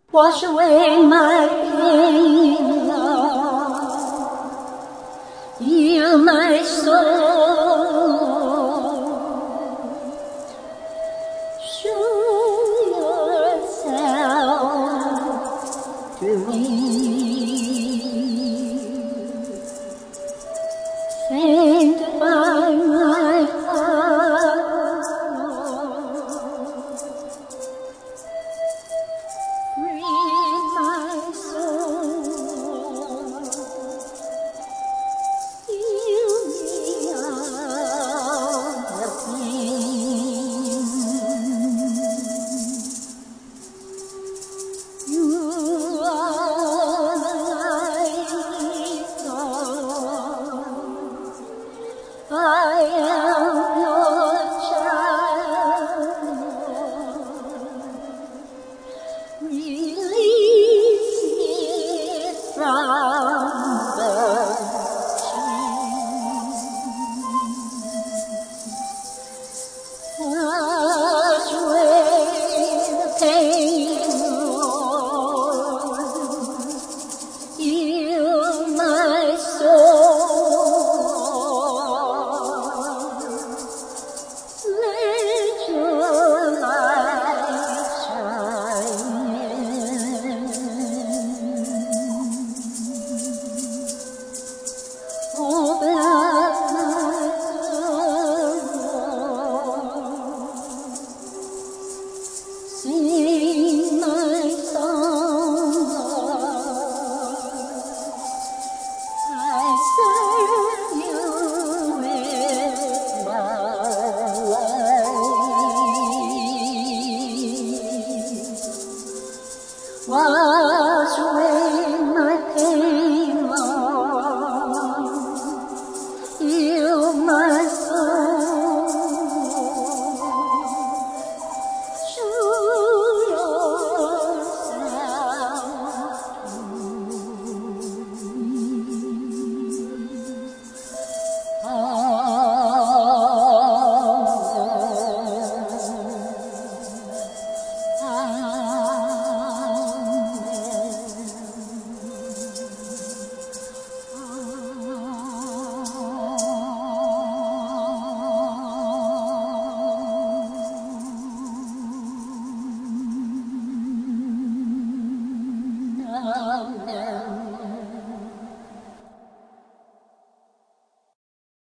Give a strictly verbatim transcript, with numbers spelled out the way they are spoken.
Wash away my pain, Lord. Heal my soul. Show yourself to me. Sanctify my heart, Lord. Free my soul. Heal me of the pain. You are the light, Lord. I am your child, Lord. Release me from the chains. Wash away the pain, Lord. Heal my soul. Let your light shine in. Open up my heart, Lord. Sing my song, Lord. I serve you with my life. Why